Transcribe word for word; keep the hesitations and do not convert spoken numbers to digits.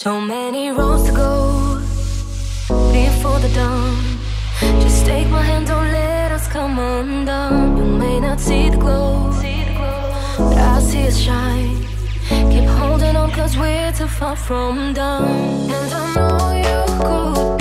So many roads to go before the dawn. Just take my hand, don't let us come undone. You may not see the glow, but I see it shine. Keep holding on, cause we're too far from done. And I know you could